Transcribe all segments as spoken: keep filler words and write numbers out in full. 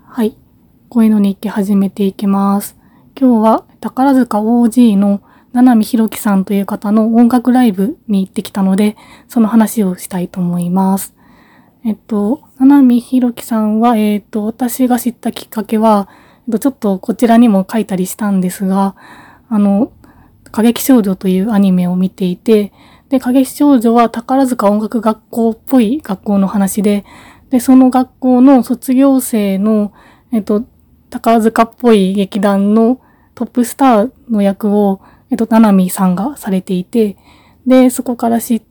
はい。声の日記始めていきます。今日は宝塚 オージー の七海ひろきさんという方の音楽ライブに行ってきたので、その話をしたいと思います。えっと、七海ひろきさんは、えっと、私が知ったきっかけは、えっと、ちょっとこちらにも書いたりしたんですが、あの、歌劇少女というアニメを見ていて、で、歌劇少女は宝塚音楽学校っぽい学校の話で、で、その学校の卒業生の、えっと、宝塚っぽい劇団のトップスターの役を、えっと、七海さんがされていて、で、そこから知って、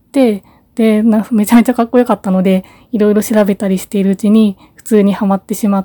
で、なめちゃめちゃかっこよかったので、いろいろ調べたりしているうちに、普通にハマってしまって、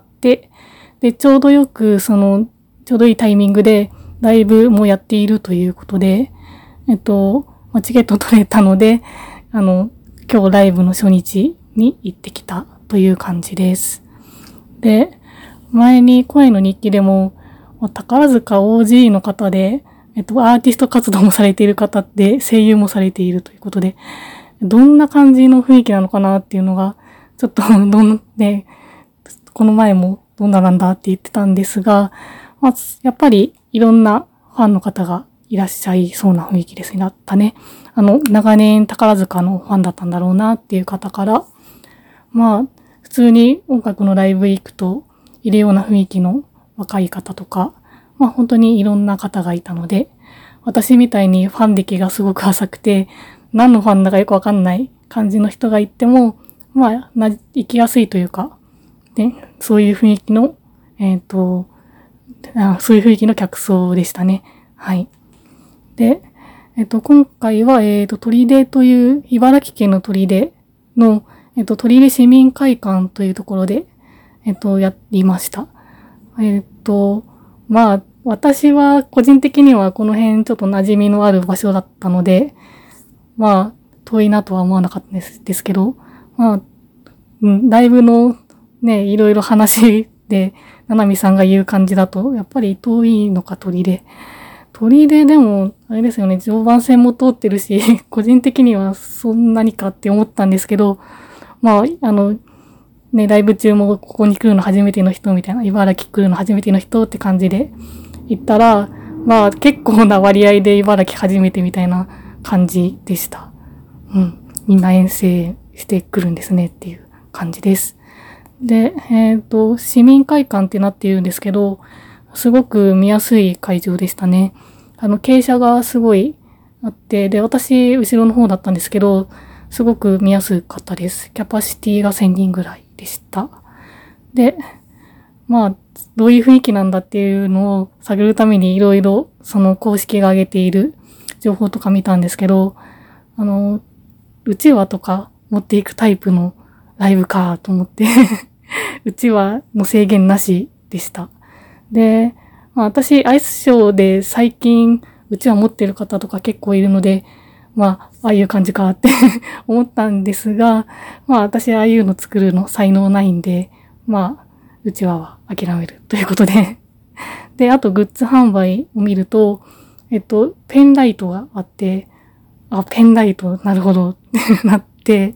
で、ちょうどよく、その、ちょうどいいタイミングで、ライブもやっているということで、えっと、チケット取れたので、あの、今日ライブの初日に行ってきたという感じです。で、前に声の日記でも、宝塚 オージー の方で、えっと、アーティスト活動もされている方で、声優もされているということで、どんな感じの雰囲気なのかなっていうのが、ちょっと、どんね、この前もどんななんだって言ってたんですが、まあ、やっぱりいろんなファンの方がいらっしゃいそうな雰囲気ですね。だったね。あの、長年宝塚のファンだったんだろうなっていう方から、まあ、普通に音楽のライブ行くといるような雰囲気の若い方とか、まあ本当にいろんな方がいたので、私みたいにファン歴がすごく浅くて、何のファンだかよくわかんない感じの人がいても、まあ、な、行きやすいというか、ね、そういう雰囲気の、えっと、そういう雰囲気の客層でしたね。はい。で、えっと、今回は、えっと、取手という、茨城県の取手の、えっと、取手市民会館というところで、えっと、やりました。えっと、まあ、私は個人的にはこの辺ちょっと馴染みのある場所だったので、まあ、遠いなとは思わなかったんですですけど、まあ、うん、ライブのね、いろいろ話で、七海さんが言う感じだと、やっぱり遠いのか取手。取手でも、あれですよね、常磐線も通ってるし、個人的にはそんなにかって思ったんですけど、まあ、あの、ね、ライブ中もここに来るの初めての人みたいな、茨城来るの初めての人って感じで行ったら、まあ結構な割合で茨城初めてみたいな感じでした。うん。みんな遠征してくるんですねっていう感じです。で、えっと、市民会館ってなっているんですけど、すごく見やすい会場でしたね。あの、傾斜がすごいあって、で、私、後ろの方だったんですけど、すごく見やすかったです。キャパシティがせんにんぐらいでした。で、まあ、どういう雰囲気なんだっていうのを探るためにいろいろその公式が上げている情報とか見たんですけど、あの、うちわとか持っていくタイプのライブかと思ってうちわの制限なしでした。で、まあ、私アイスショーで最近うちわ持ってる方とか結構いるので、まあ、ああいう感じかって思ったんですが、まあ私ああいうの作るの才能ないんで、まあ、うちわは諦めるということでで、あとグッズ販売を見ると、えっと、ペンライトがあって、あ、ペンライト、なるほどってなって、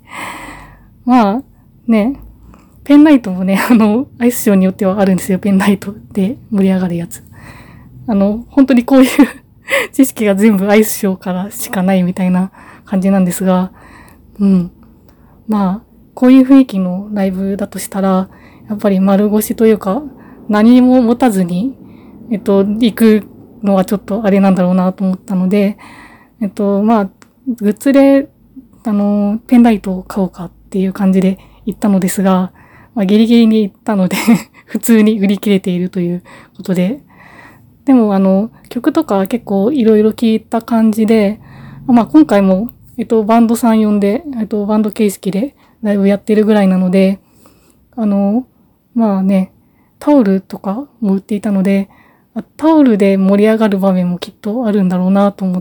まあ、ね、ペンライトもね、あの、アイスショーによってはあるんですよ、ペンライトで盛り上がるやつ。あの、本当にこういう知識が全部アイスショーからしかないみたいな感じなんですが、うん。まあ、こういう雰囲気のライブだとしたら、やっぱり丸腰というか、何も持たずに、えっと、行くのはちょっとあれなんだろうなと思ったので、えっと、まあ、グッズで、あの、ペンライトを買おうかっていう感じで行ったのですが、まあ、ギリギリに行ったので普通に売り切れているということで、でもあの、曲とか結構いろいろ聞いた感じで、まあ今回も、えっと、バンドさん呼んで、えっと、バンド形式でライブやってるぐらいなので、あの、まあね、タオルとかも売っていたので、タオルで盛り上がる場面もきっとあるんだろうなと思って、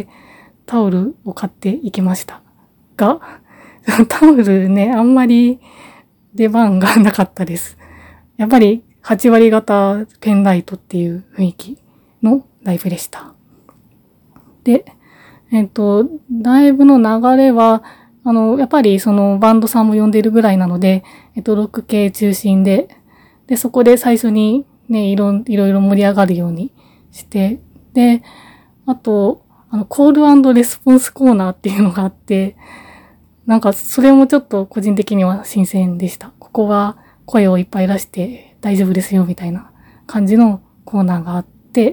タオルを買っていきました。が、タオルね、あんまり出番がなかったです。やっぱりはち割方ペンライトっていう雰囲気のライブでした。で、えっと、ライブの流れは、あの、やっぱりそのバンドさんも呼んでいるぐらいなので、えっと、ロック系中心で、 で、そこで最初にね、いろ、いろいろ盛り上がるようにして、で、あと、あの、コール&レスポンスコーナーっていうのがあって、なんか、それもちょっと個人的には新鮮でした。ここは声をいっぱい出して大丈夫ですよ、みたいな感じのコーナーがあって、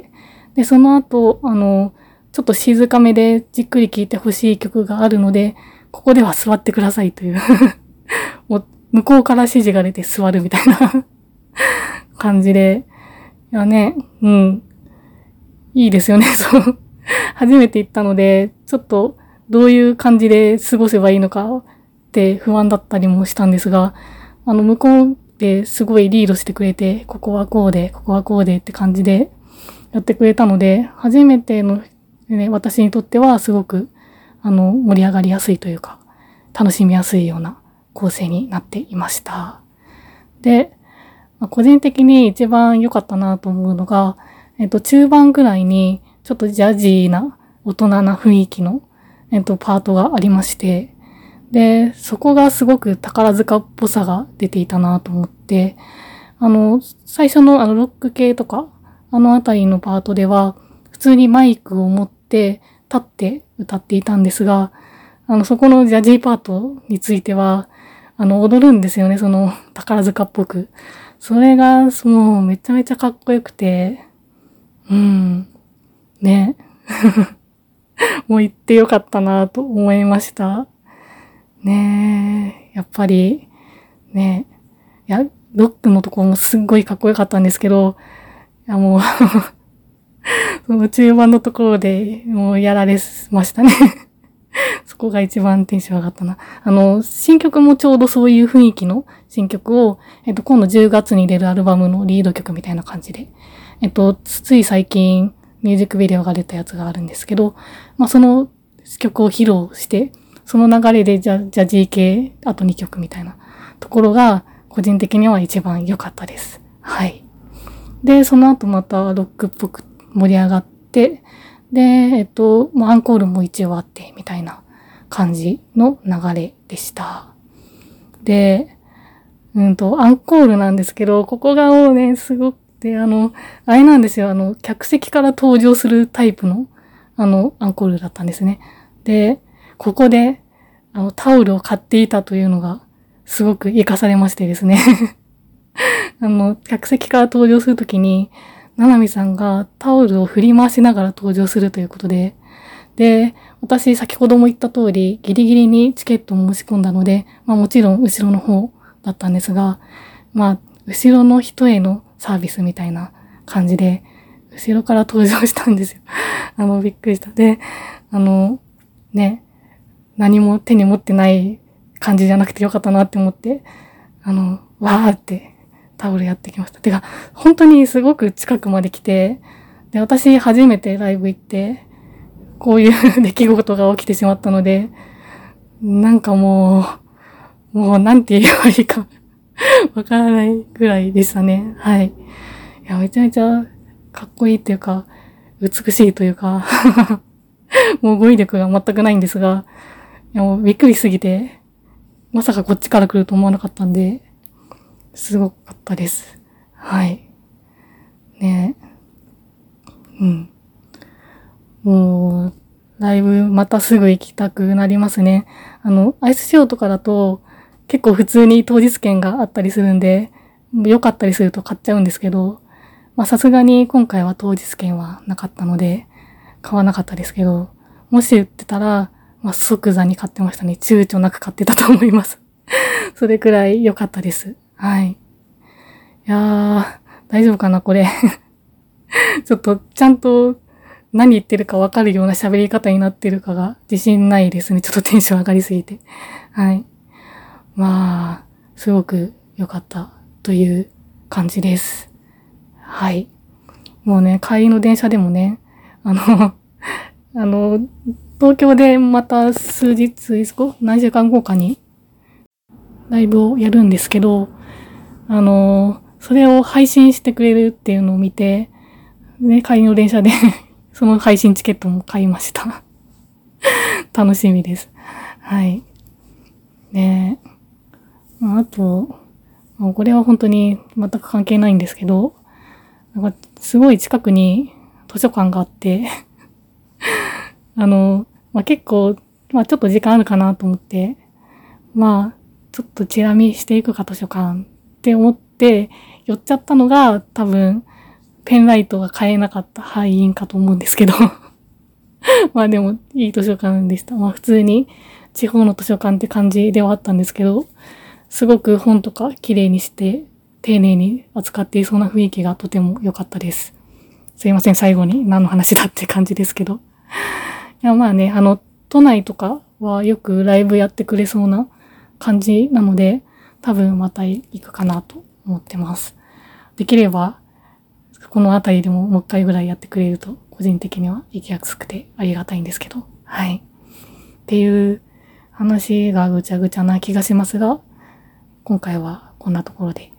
で、その後、あの、ちょっと静かめでじっくり聴いてほしい曲があるので、ここでは座ってくださいというもう向こうから指示が出て座るみたいな感じで、いやね、うん、いいですよね、そう。初めて行ったので、ちょっとどういう感じで過ごせばいいのかって不安だったりもしたんですが、あの、向こうですごいリードしてくれて、ここはこうで、ここはこうでって感じでやってくれたので、初めての、ね、私にとってはすごく、あの、盛り上がりやすいというか、楽しみやすいような構成になっていました。で、まあ、個人的に一番良かったなと思うのが、えっと、中盤ぐらいに、ちょっとジャジーな、大人な雰囲気の、えっと、パートがありまして、で、そこがすごく宝塚っぽさが出ていたなと思って、あの、最初のあの、ロック系とか、あのあたりのパートでは、普通にマイクを持って立って歌っていたんですが、あの、そこのジャジーパートについては、あの、踊るんですよね、その、宝塚っぽく。それが、もう、めちゃめちゃかっこよくて、うん、ね。もう行ってよかったなと思いました。ねえ、やっぱり、ねえ、いや、ロックのところもすっごいかっこよかったんですけど、いやもうその中盤のところでもうやられましたねそこが一番テンション上がったな。あの、新曲もちょうどそういう雰囲気の新曲を、えっと、今度じゅうがつに出るアルバムのリード曲みたいな感じで、えっと、つい最近ミュージックビデオが出たやつがあるんですけど、まあ、その曲を披露して、その流れでジャ、ジャジー系、あとにきょくみたいなところが、個人的には一番良かったです。はい。で、その後またロックっぽく盛り上がって、で、えっと、まあ、アンコールも一応あって、みたいな感じの流れでした。で、うんと、アンコールなんですけど、ここがもうね、すごくて、あの、あれなんですよ、あの、客席から登場するタイプの、あの、アンコールだったんですね。で、ここで、あの、タオルを買っていたというのが、すごく活かされましてですね。あの、客席から登場するときに、ななみさんがタオルを振り回しながら登場するということで、で、私先ほども言った通り、ギリギリにチケットを申し込んだので、まあもちろん後ろの方だったんですが、まあ、後ろの人へのサービスみたいな感じで、後ろから登場したんですよ。あの、びっくりした。で、あの、ね、何も手に持ってない感じじゃなくてよかったなって思って、あの、わーってタオルやってきました。てか、本当にすごく近くまで来て、で、私初めてライブ行って、こういう出来事が起きてしまったので、なんかもう、もうなんて言えばいいかわからないぐらいでしたね。はい。いや、めちゃめちゃかっこいいっていうか、美しいというかもう語彙力が全くないんですが、いやもうびっくりしすぎて、まさかこっちから来ると思わなかったんで、すごかったです。はい。ねえ。うん。もう、ライブまたすぐ行きたくなりますね。あの、アイスショーとかだと、結構普通に当日券があったりするんで、良かったりすると買っちゃうんですけど、まあさすがに今回は当日券はなかったので、買わなかったですけど、もし売ってたら、まあ即座に買ってましたね。躊躇なく買ってたと思います。それくらい良かったです。はい。いやー、大丈夫かなこれ。ちょっと、ちゃんと何言ってるかわかるような喋り方になってるかが自信ないですね。ちょっとテンション上がりすぎて。はい。まあ、すごく良かったという感じです。はい。もうね、帰りの電車でもね、あの、あの、東京でまた数日後、何週間後かにライブをやるんですけど、あの、それを配信してくれるっていうのを見て、ね、帰りの電車でその配信チケットも買いました楽しみです。はい。ねえ。あと、 もうこれは本当に全く関係ないんですけど、なんかすごい近くに図書館があって、あの、まあ、結構、まあ、ちょっと時間あるかなと思って、まあ、ちょっとチラ見していくか図書館って思って寄っちゃったのが多分ペンライトが買えなかった敗因かと思うんですけど。まあでもいい図書館でした。まあ普通に地方の図書館って感じではあったんですけど、すごく本とか綺麗にして丁寧に扱っていそうな雰囲気がとても良かったです。すいません、最後に何の話だって感じですけど。いやまあね、あの、都内とかはよくライブやってくれそうな感じなので、多分また行くかなと思ってます。できれば、この辺りでももう一回ぐらいやってくれると、個人的には行きやすくてありがたいんですけど。はい。っていう話がぐちゃぐちゃな気がしますが、今回はこんなところで